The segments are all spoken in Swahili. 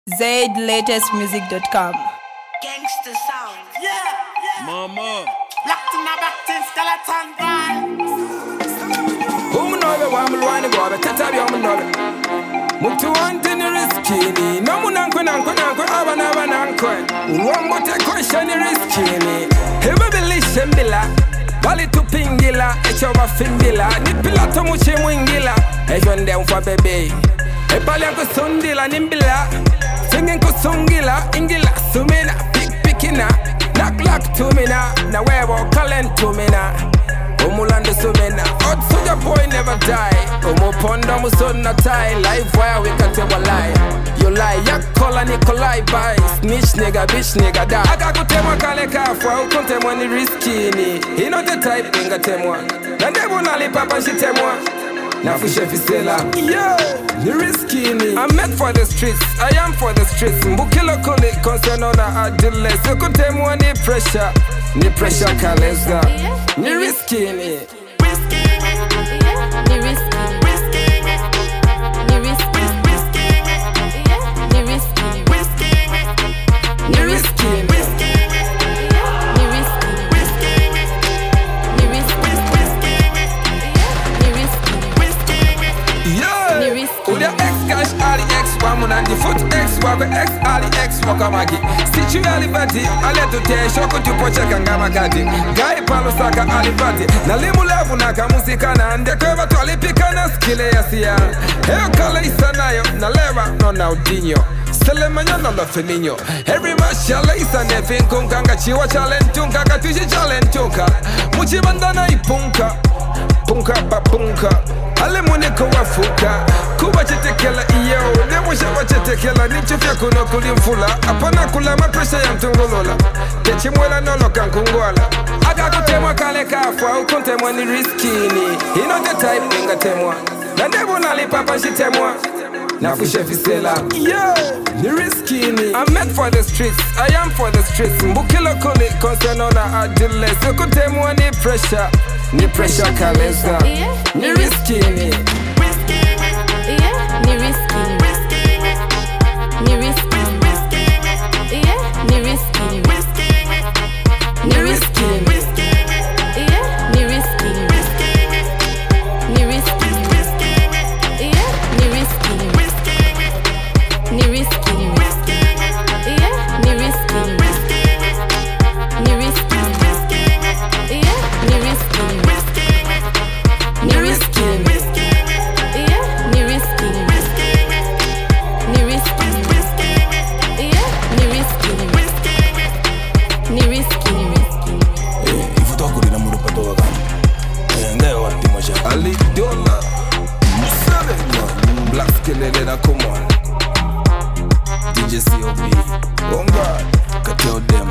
ZLatestmusic.com. Gangsta sound. Yeah. Mama. Locked in my back till skeleton guy. Umunobe wamulwani gwabe tatabi omunobe Mutu wantini riskini Nomu nankwe abana nankwe Ulwambo te kweshani riskini Hebe bilishe mbila Bali tupingila Echo wafindila Nipila tomuche mwingila Ejo nde mfa bebe Ebali yanku sundila nimbila Singing kusungila Ingila sumina Pikina Knock tumina Na wewo kalen tumina Umulande sumina Odd soldier boy never die Umuponda musona tie Live wire we can tell a lie You lie, yak kola Nikolai buy Snitch nigga, bitch nigga die Aka kutemwa kale kafwa Ukontemwa ni riskini He not the type inga temwa Nandebu nalipapa shitemwa Nafushe fisela Yeah, ni riskini I'm meant for the streets, I am for the streets Mbukilo kuli concern on a adile Sukutemwa ni pressure Ni pressure kaleza Ni riskini Munandi foot X wako X ali X waka magi Sichu alibati aletu te shoko tupoche kangama kati Gai palo saka alibati Na limu levu na kamusika na ande Kweva tualipika na skile ya siya Heo kala isa nayo na leva no na udinyo Selemanyo na la feninyo Every mashala isa nefin kunkanga Chiwa chalentunka katuji chalentunka Muchi bandana ipunka Punka pa punka Ale muneko wafuka Kuba chetekela iyo Nemusha wachetekela Nichufya kuno kulimfula Apana kula mapresha ya mtungolola Techimwela nolo kankungwala Aga kutemwa kale kafwa Ukontemwa ni riskini Ino the type inga temwa Nandebu nalipapa shitemwa Nafushe fisela Yeah, ni riskini I'm meant for the streets, I am for the streets Mbukilo kuli concern on a adile Sukutemwa ni pressure Ni pressure kaleza Ni riskini Ali Dola Musale Black Skelele na come on DJ COB On God Can tell them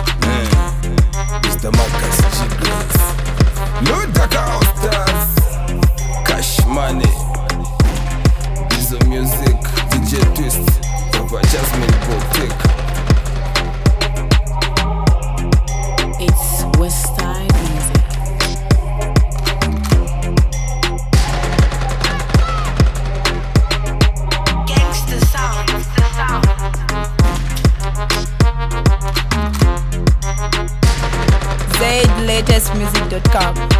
Mr. Marcus G-Grace Lord Daka Stars Cash Money Diesel Music DJ Twist Papa Jasmine Botek It's Westside Music. ZLatestmusic.com.